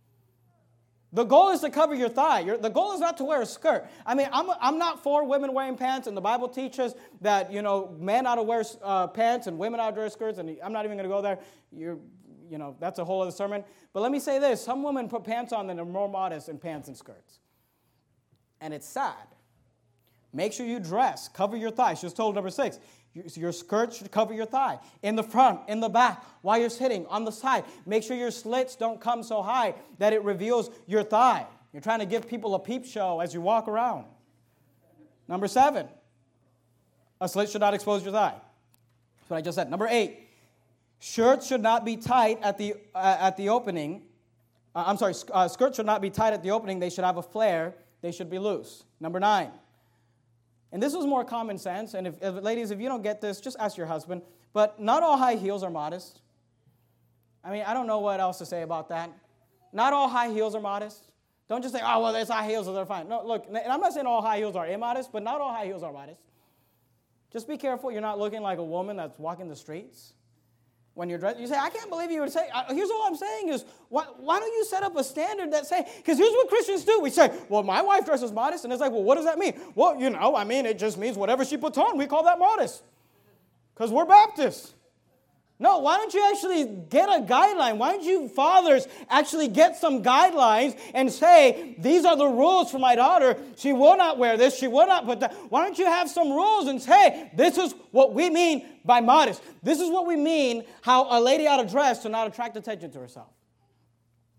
The goal is to cover your thigh. Your, the goal is not to wear a skirt. I mean, I'm, I'm not for women wearing pants, and the Bible teaches that, you know, men ought to wear uh, pants and women ought to wear skirts, and I'm not even going to go there. You're, you know, that's a whole other sermon. But let me say this. Some women put pants on that are more modest in pants and skirts. And it's sad. Make sure you dress. Cover your thigh. She was told, number six, your skirt should cover your thigh. In the front, in the back, while you're sitting, on the side. Make sure your slits don't come so high that it reveals your thigh. You're trying to give people a peep show as you walk around. Number seven, a slit should not expose your thigh. That's what I just said. Number eight, shirts should not be tight at the, uh, at the opening. Uh, I'm sorry, uh, skirts should not be tight at the opening. They should have a flare. They should be loose. Number nine. And this was more common sense, and if, if, ladies, if you don't get this, just ask your husband. But not all high heels are modest. I mean, I don't know what else to say about that. Not all high heels are modest. Don't just say, oh, well, there's high heels, so they're fine. No, look, and I'm not saying all high heels are immodest, but not all high heels are modest. Just be careful you're not looking like a woman that's walking the streets. When you're dressed, you say, I can't believe you would say, here's all I'm saying is, why, why don't you set up a standard that say, because here's what Christians do. We say, well, my wife dresses modest, and it's like, well, what does that mean? Well, you know, I mean, it just means whatever she puts on, we call that modest, because we're Baptists. No, why don't you actually get a guideline? Why don't you fathers actually get some guidelines and say, these are the rules for my daughter. She will not wear this. She will not put that. Why don't you have some rules and say, this is what we mean by modest. This is what we mean how a lady ought to dress to not attract attention to herself.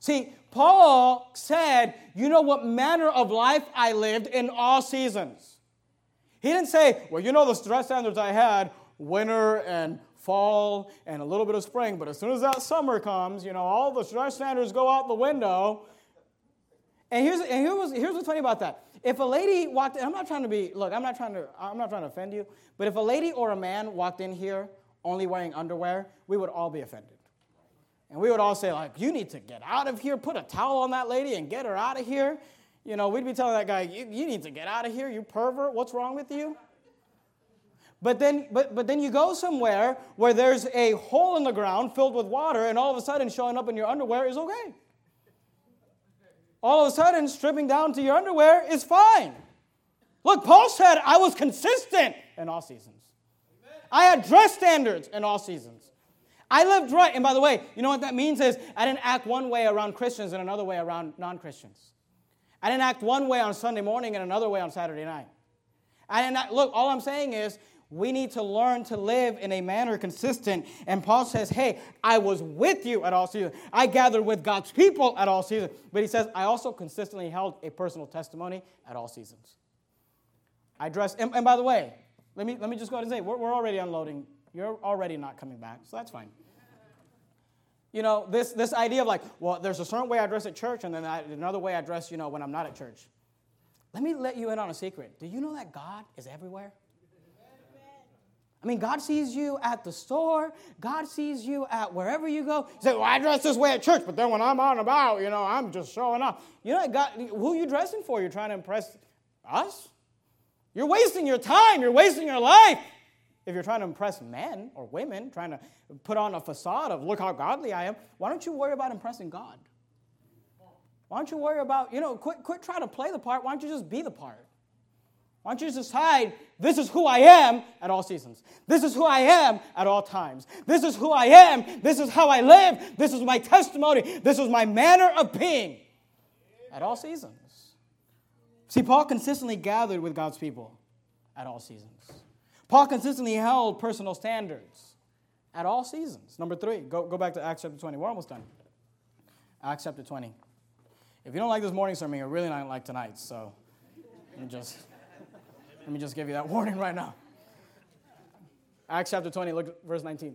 See, Paul said, you know what manner of life I lived in all seasons. He didn't say, well, you know the dress standards I had, winter and fall and a little bit of spring, but as soon as that summer comes, you know, all the dress standards go out the window. And here's and here was here's what's funny about that. If a lady walked in, I'm not trying to be, look, I'm not trying to I'm not trying to offend you, but if a lady or a man walked in here only wearing underwear, we would all be offended. And we would all say, like, you need to get out of here, put a towel on that lady and get her out of here. You know, we'd be telling that guy, you, you need to get out of here, you pervert, what's wrong with you? But then, but, but then you go somewhere where there's a hole in the ground filled with water, and all of a sudden showing up in your underwear is okay. All of a sudden stripping down to your underwear is fine. Look, Paul said I was consistent in all seasons. I had dress standards in all seasons. I lived right. And by the way, you know what that means is I didn't act one way around Christians and another way around non-Christians. I didn't act one way on Sunday morning and another way on Saturday night. I didn't act, look, all I'm saying is we need to learn to live in a manner consistent. And Paul says, hey, I was with you at all seasons. I gathered with God's people at all seasons. But he says, I also consistently held a personal testimony at all seasons. I dressed, and, and by the way, let me let me just go ahead and say, we're, we're already unloading. You're already not coming back, so that's fine. You know, this, this idea of like, well, there's a certain way I dress at church, and then I, another way I dress, you know, when I'm not at church. Let me let you in on a secret. Do you know that God is everywhere? I mean, God sees you at the store. God sees you at wherever you go. You say, well, I dress this way at church, but then when I'm out and about, you know, I'm just showing off. You know, God, who are you dressing for? You're trying to impress us? You're wasting your time. You're wasting your life. If you're trying to impress men or women, trying to put on a facade of, look how godly I am, why don't you worry about impressing God? Why don't you worry about, you know, quit, quit trying to play the part. Why don't you just be the part? Why don't you just decide, this is who I am at all seasons. This is who I am at all times. This is who I am. This is how I live. This is my testimony. This is my manner of being at all seasons. See, Paul consistently gathered with God's people at all seasons. Paul consistently held personal standards at all seasons. Number three, go, go back to Acts chapter twenty. We're almost done. Acts chapter twenty. If you don't like this morning sermon, you're really not going to like tonight. So let me just, let me just give you that warning right now. Acts chapter twenty, look at verse nineteen.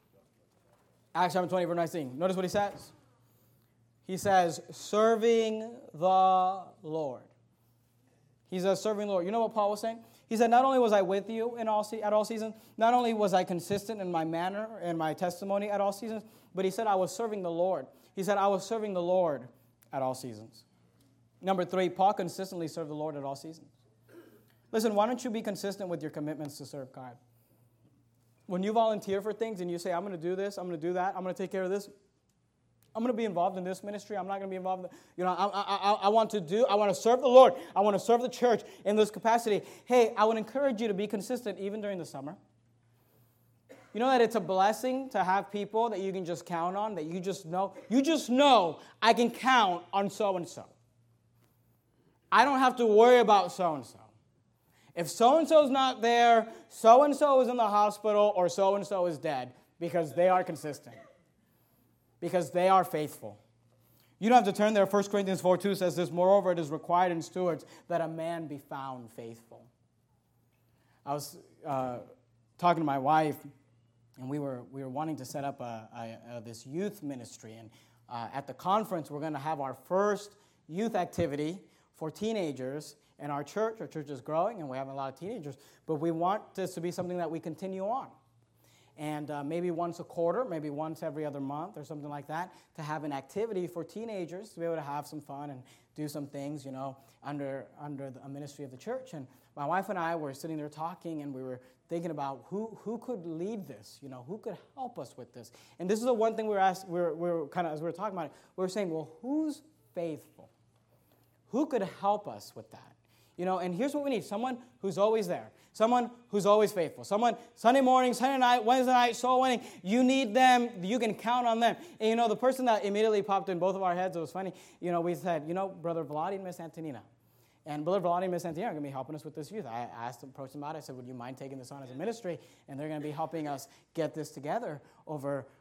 Acts chapter twenty, verse nineteen. Notice what he says. He says, serving the Lord. He says, serving the Lord. You know what Paul was saying? He said, not only was I with you in all se- at all seasons, not only was I consistent in my manner and my testimony at all seasons, but he said I was serving the Lord. He said I was serving the Lord at all seasons. Number three, Paul consistently served the Lord at all seasons. Listen, why don't you be consistent with your commitments to serve God? When you volunteer for things and you say, I'm going to do this, I'm going to do that, I'm going to take care of this, I'm going to be involved in this ministry. I'm not going to be involved in, you know, I, I, I want to do, I want to serve the Lord. I want to serve the church in this capacity. Hey, I would encourage you to be consistent even during the summer. You know that it's a blessing to have people that you can just count on, that you just know. You just know I can count on so-and-so. I don't have to worry about so-and-so. If so-and-so's not there, so-and-so is in the hospital or so-and-so is dead because they are consistent. Because they are faithful. You don't have to turn there. First Corinthians four two says this, moreover, it is required in stewards that a man be found faithful. I was uh, talking to my wife, and we were we were wanting to set up a, a, a, this youth ministry. And uh, at the conference, we're going to have our first youth activity for teenagers in our church. Our church is growing, and we have a lot of teenagers. But we want this to be something that we continue on. And uh, maybe once a quarter, maybe once every other month or something like that, to have an activity for teenagers to be able to have some fun and do some things, you know, under under the, a ministry of the church. And my wife and I were sitting there talking, and we were thinking about who who could lead this, you know, who could help us with this. And this is the one thing we were asked, we were, we were kind of, as we were talking about it, we were saying, well, who's faithful? Who could help us with that? You know, and here's what we need. Someone who's always there. Someone who's always faithful. Someone, Sunday morning, Sunday night, Wednesday night, soul winning. You need them. You can count on them. And, you know, the person that immediately popped in both of our heads, it was funny. You know, we said, you know, Brother Vladi and Miss Antonina. And Brother Vladi and Miss Antonina are going to be helping us with this youth. I asked them, approached them about it. I said, would you mind taking this on as a ministry? And they're going to be helping us get this together over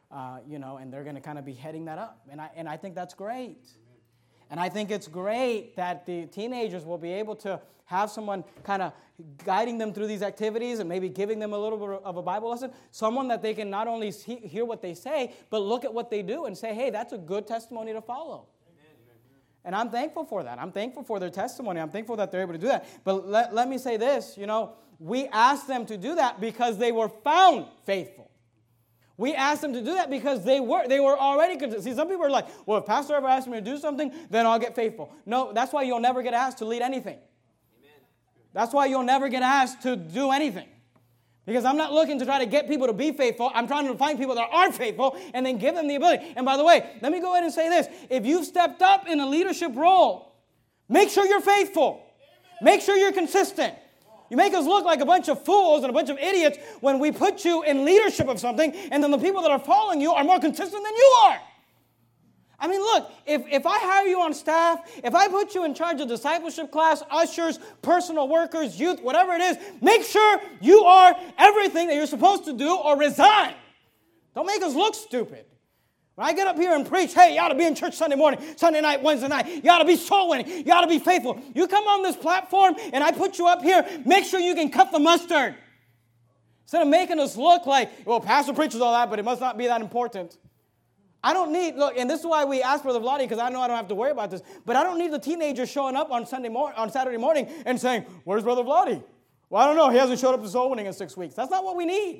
uh, you know, and they're going to kind of be heading that up. And I, and I think that's great. And I think it's great that the teenagers will be able to have someone kind of guiding them through these activities and maybe giving them a little bit of a Bible lesson. Someone that they can not only see, hear what they say, but look at what they do and say, hey, that's a good testimony to follow. And I'm thankful for that. I'm thankful for their testimony. I'm thankful that they're able to do that. But let, let me say this, you know, we asked them to do that because they were found faithful. We asked them to do that because they were they were already consistent. See, some people are like, well, if pastor ever asks me to do something, then I'll get faithful. No, that's why you'll never get asked to lead anything. Amen. That's why you'll never get asked to do anything. Because I'm not looking to try to get people to be faithful. I'm trying to find people that are faithful and then give them the ability. And by the way, let me go ahead and say this. If you've stepped up in a leadership role, make sure you're faithful. Make sure you're consistent. You make us look like a bunch of fools and a bunch of idiots when we put you in leadership of something, and then the people that are following you are more consistent than you are. I mean, look, if, if I hire you on staff, if I put you in charge of discipleship class, ushers, personal workers, youth, whatever it is, make sure you are everything that you're supposed to do or resign. Don't make us look stupid. When I get up here and preach, hey, you ought to be in church Sunday morning, Sunday night, Wednesday night. You ought to be soul winning. You ought to be faithful. You come on this platform and I put you up here, make sure you can cut the mustard. Instead of making us look like, well, pastor preaches all that, but it must not be that important. I don't need, look, and this is why we asked Brother Vladi, because I know I don't have to worry about this, but I don't need the teenagers showing up on Sunday mor- on Saturday morning and saying, where's Brother Vladi? Well, I don't know. He hasn't showed up to soul winning in six weeks. That's not what we need.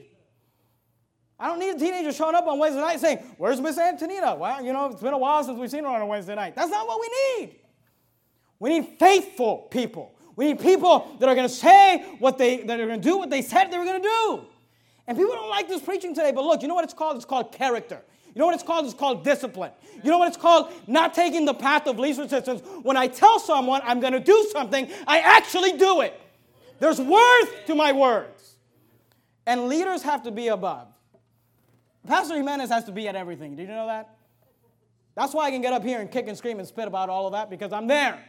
I don't need a teenager showing up on Wednesday night saying, where's Miss Antonita? Well, you know, it's been a while since we've seen her on a Wednesday night. That's not what we need. We need faithful people. We need people that are going to say what they, that are going to do what they said they were going to do. And people don't like this preaching today, but look, you know what it's called? It's called character. You know what it's called? It's called discipline. You know what it's called? Not taking the path of least resistance. When I tell someone I'm going to do something, I actually do it. There's worth to my words. And leaders have to be above. Pastor Jimenez has to be at everything. Did you know that? That's why I can get up here and kick and scream and spit about all of that, because I'm there.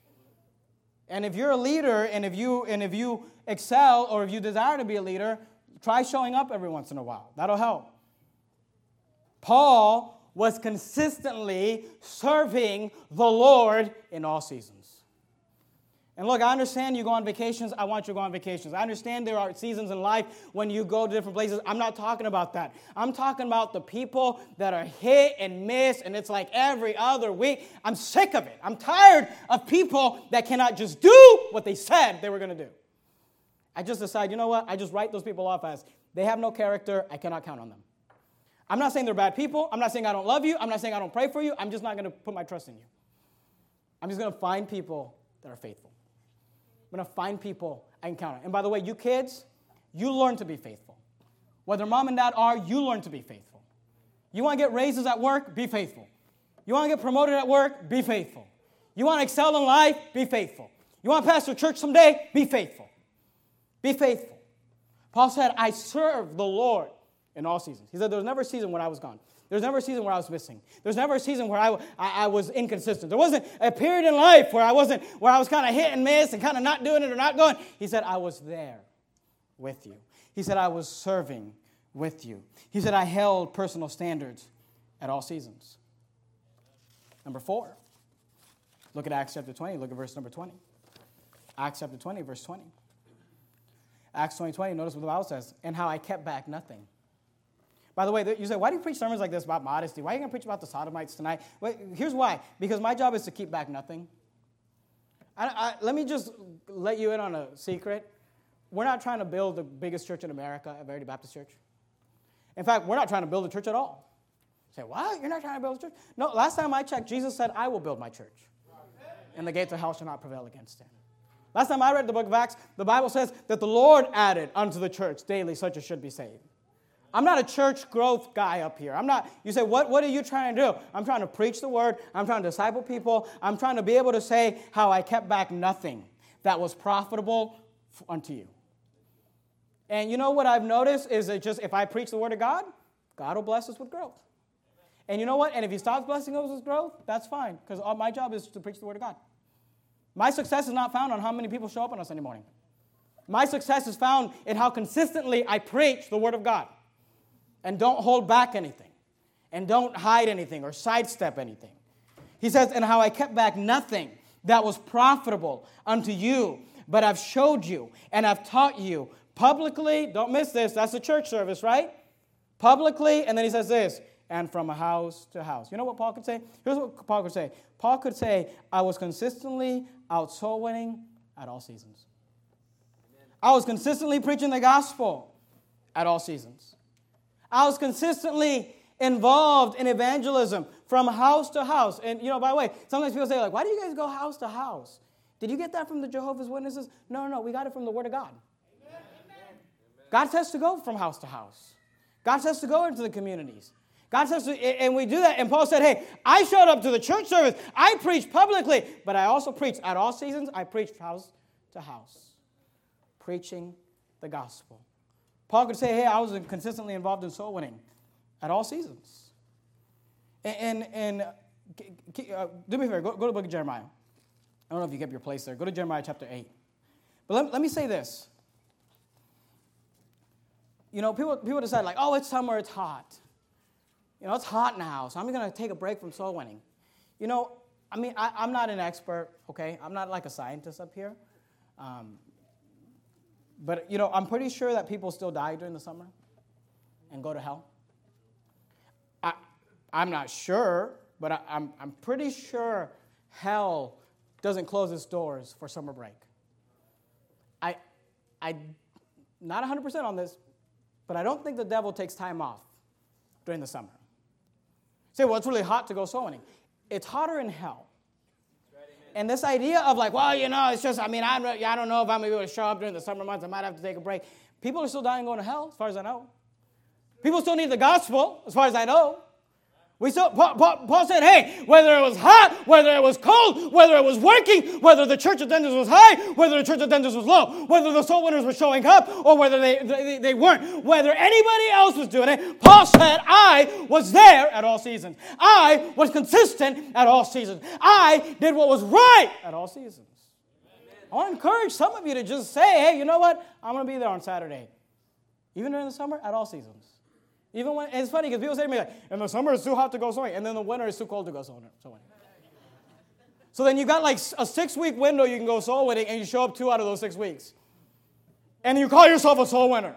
And if you're a leader, and if you and if you excel, or if you desire to be a leader, try showing up every once in a while. That'll help. Paul was consistently serving the Lord in all seasons. And look, I understand you go on vacations. I want you to go on vacations. I understand there are seasons in life when you go to different places. I'm not talking about that. I'm talking about the people that are hit and miss, and it's like every other week. I'm sick of it. I'm tired of people that cannot just do what they said they were going to do. I just decide, you know what? I just write those people off as they have no character. I cannot count on them. I'm not saying they're bad people. I'm not saying I don't love you. I'm not saying I don't pray for you. I'm just not going to put my trust in you. I'm just going to find people that are faithful. I'm going to find people I can count on. And by the way, you kids, you learn to be faithful. Whether mom and dad are, you learn to be faithful. You want to get raises at work? Be faithful. You want to get promoted at work? Be faithful. You want to excel in life? Be faithful. You want to pastor church someday? Be faithful. Be faithful. Paul said, I serve the Lord in all seasons. He said, there was never a season when I was gone. There's never a season where I was missing. There's never a season where I, I, I was inconsistent. There wasn't a period in life where I wasn't, where I was kind of hit and miss and kind of not doing it or not going. He said, I was there with you. He said, I was serving with you. He said, I held personal standards at all seasons. Number four, look at Acts chapter twenty. Look at verse number twenty. Acts chapter twenty, verse twenty. Acts twenty, twenty, notice what the Bible says, and how I kept back nothing. By the way, you say, why do you preach sermons like this about modesty? Why are you going to preach about the Sodomites tonight? Well, here's why. Because my job is to keep back nothing. I, I, let me just let you in on a secret. We're not trying to build the biggest church in America, a Verity Baptist Church. In fact, we're not trying to build a church at all. You say, what? You're not trying to build a church? No, last time I checked, Jesus said, I will build my church. And the gates of hell shall not prevail against it. Last time I read the book of Acts, the Bible says that the Lord added unto the church daily such as should be saved. I'm not a church growth guy up here. I'm not, you say, what, what are you trying to do? I'm trying to preach the word. I'm trying to disciple people. I'm trying to be able to say how I kept back nothing that was profitable unto you. And you know what I've noticed is that just if I preach the word of God, God will bless us with growth. And you know what? And if he stops blessing us with growth, that's fine, because my job is to preach the word of God. My success is not found on how many people show up on a Sunday morning. My success is found in how consistently I preach the word of God and don't hold back anything. and don't hide anything or sidestep anything. He says, and how I kept back nothing that was profitable unto you, but I've showed you and I've taught you publicly. Don't miss this. That's the church service, right? Publicly, and then he says this, and from house to house. You know what Paul could say? Here's what Paul could say. Paul could say, I was consistently out soul winning at all seasons. I was consistently preaching the gospel at all seasons. I was consistently involved in evangelism from house to house. And, you know, by the way, sometimes people say, like, why do you guys go house to house? Did you get that from the Jehovah's Witnesses? No, no, no. We got it from the Word of God. Amen. God says to go from house to house. God says to go into the communities. God says to, and we do that. And Paul said, hey, I showed up to the church service. I preached publicly, but I also preached at all seasons. I preached house to house, preaching the gospel. Paul could say, hey, I was consistently involved in soul winning at all seasons. And, and, and uh, do me a favor, go, go to the book of Jeremiah. I don't know if you kept your place there. Go to Jeremiah chapter eight. But let, let me say this. You know, people, people decide like, oh, it's summer, it's hot. You know, it's hot now, so I'm going to take a break from soul winning. You know, I mean, I, I'm not an expert, okay? I'm not like a scientist up here. Um, but, you know, I'm pretty sure that people still die during the summer and go to hell. I, I'm not sure, but I, I'm, I'm pretty sure hell doesn't close its doors for summer break. I, I, not one hundred percent on this, but I don't think the devil takes time off during the summer. Say, well, it's really hot to go soul winning. It's hotter in hell. And this idea of like, well, you know, it's just, I mean, I, I don't know if I'm going to be able to show up during the summer months. I might have to take a break. People are still dying going to hell, as far as I know. People still need the gospel, as far as I know. We still, Paul, Paul, Paul said, hey, whether it was hot, whether it was cold, whether it was working, whether the church attendance was high, whether the church attendance was low, whether the soul winners were showing up or whether they, they, they weren't, whether anybody else was doing it, Paul said, I was there at all seasons. I was consistent at all seasons. I did what was right at all seasons. Amen. I want to encourage some of you to just say, hey, you know what? I'm going to be there on Saturday. Even during the summer, at all seasons. Even when, it's funny because people say to me, like, in the summer it's too hot to go swimming, and then the winter it's too cold to go swimming. So then you've got like a six-week window you can go soul winning, and you show up two out of those six weeks. And you call yourself a soul winner.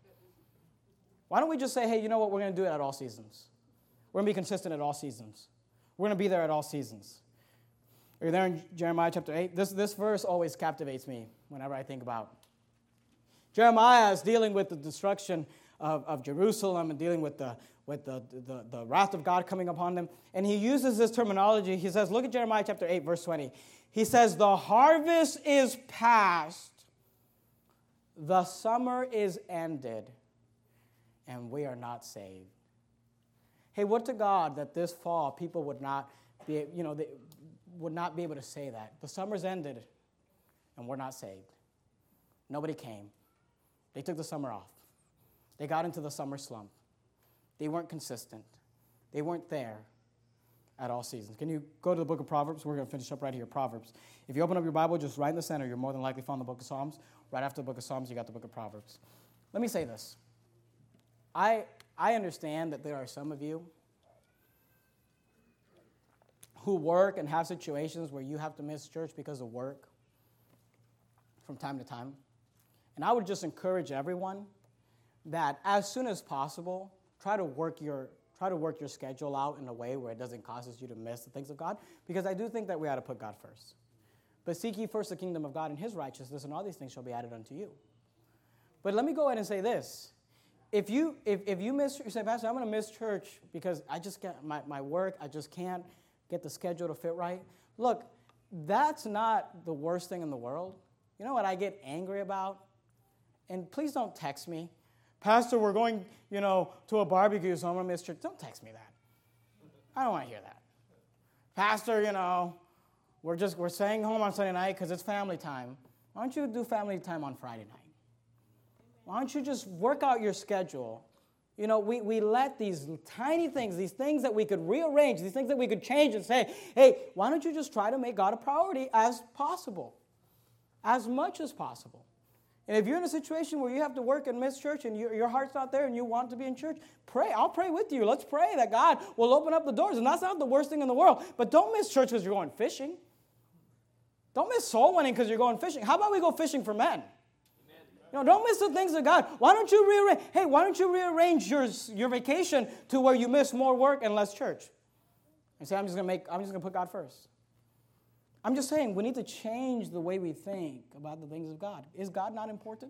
Why don't we just say, hey, you know what? We're going to do it at all seasons. We're going to be consistent at all seasons. We're going to be there at all seasons. Are you there in Jeremiah chapter eight? This, this verse always captivates me whenever I think about it. Jeremiah is dealing with the destruction Of, of Jerusalem and dealing with the with the, the, the wrath of God coming upon them. And he uses this terminology. He says, look at Jeremiah chapter eight, verse twenty. He says, the harvest is past, the summer is ended, and we are not saved. Hey, what to God that this fall people would not be, you know, they would not be able to say that. The summer's ended, and we're not saved. Nobody came. They took the summer off. They got into the summer slump. They weren't consistent. They weren't there at all seasons. Can you go to the book of Proverbs? We're going to finish up right here, Proverbs. If you open up your Bible, just right in the center, you're more than likely found the book of Psalms. Right after the book of Psalms, you got the book of Proverbs. Let me say this. I, I understand that there are some of you who work and have situations where you have to miss church because of work from time to time. And I would just encourage everyone that as soon as possible, try to work your try to work your schedule out in a way where it doesn't cause you to miss the things of God, because I do think that we ought to put God first. But seek ye first the kingdom of God and his righteousness, and all these things shall be added unto you. But let me go ahead and say this. If you if, if you miss, you say, Pastor, I'm going to miss church because I just get my, my work, I just can't get the schedule to fit right. Look, that's not the worst thing in the world. You know what I get angry about? And please don't text me. Pastor, we're going, you know, to a barbecue, so I'm going to miss church. Don't text me that. I don't want to hear that. Pastor, you know, we're just, we're staying home on Sunday night because it's family time. Why don't you do family time on Friday night? Why don't you just work out your schedule? You know, we, we let these tiny things, these things that we could rearrange, these things that we could change and say, hey, why don't you just try to make God a priority as possible, as much as possible? And if you're in a situation where you have to work and miss church and you, your heart's not there and you want to be in church, pray. I'll pray with you. Let's pray that God will open up the doors. And that's not the worst thing in the world. But don't miss church because you're going fishing. Don't miss soul winning because you're going fishing. How about we go fishing for men? You know, don't miss the things of God. Why don't you rearrange? Hey, why don't you rearrange your, your vacation to where you miss more work and less church? And say, I'm just gonna make. I'm just gonna put God first. I'm just saying, we need to change the way we think about the things of God. Is God not important?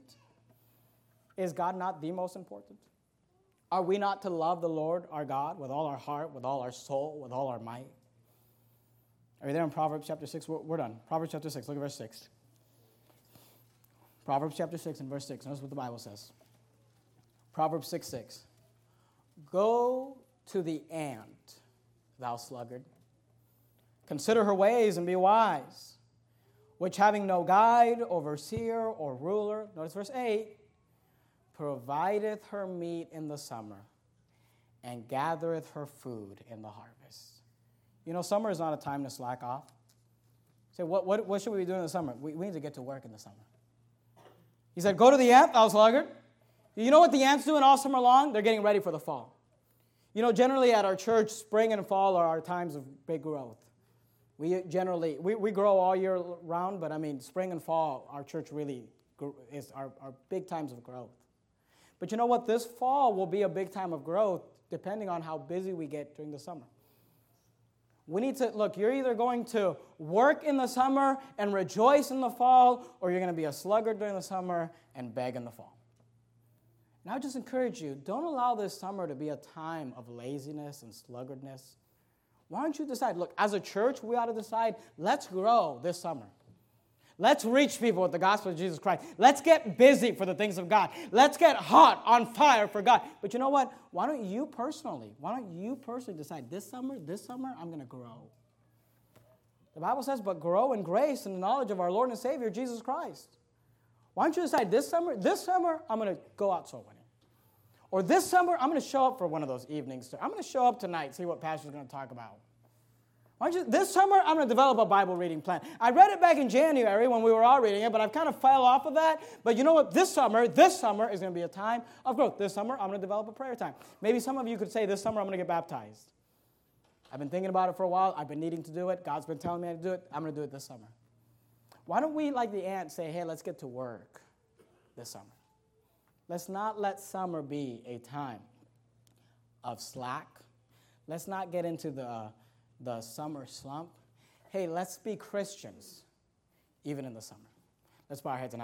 Is God not the most important? Are we not to love the Lord our God with all our heart, with all our soul, with all our might? Are you there in Proverbs chapter six? We're, we're done. Proverbs chapter six, look at verse six. Proverbs chapter six and verse six. Notice what the Bible says. Proverbs six, six. Go to the ant, thou sluggard. Consider her ways and be wise, which having no guide, overseer, or ruler, notice verse eight, provideth her meat in the summer and gathereth her food in the harvest. You know, summer is not a time to slack off. Say, what, what, what should we be doing in the summer? We, we need to get to work in the summer. He said, go to the ant, thou sluggard. You know what the ants do all summer long? They're getting ready for the fall. You know, generally at our church, spring and fall are our times of big growth. We generally, we, we grow all year round, but I mean, spring and fall, our church really is our, our big times of growth. But you know what? This fall will be a big time of growth depending on how busy we get during the summer. We need to, look, you're either going to work in the summer and rejoice in the fall, or you're going to be a sluggard during the summer and beg in the fall. And I would just encourage you, don't allow this summer to be a time of laziness and sluggardness. Why don't you decide, look, as a church, we ought to decide, let's grow this summer. Let's reach people with the gospel of Jesus Christ. Let's get busy for the things of God. Let's get hot, on fire for God. But you know what? Why don't you personally, why don't you personally decide this summer, this summer, I'm going to grow. The Bible says, but grow in grace and the knowledge of our Lord and Savior, Jesus Christ. Why don't you decide this summer, this summer, I'm going to go out soul winning. Or this summer, I'm going to show up for one of those evenings. I'm going to show up tonight, see what Pastor's going to talk about. Why don't you, this summer, I'm going to develop a Bible reading plan. I read it back in January when we were all reading it, but I've kind of fell off of that. But you know what? This summer, this summer is going to be a time of growth. This summer, I'm going to develop a prayer time. Maybe some of you could say, this summer, I'm going to get baptized. I've been thinking about it for a while. I've been needing to do it. God's been telling me how to do it. I'm going to do it this summer. Why don't we, like the ant, say, hey, let's get to work this summer. Let's not let summer be a time of slack. Let's not get into the, uh, the summer slump. Hey, let's be Christians, even in the summer. Let's bow our heads and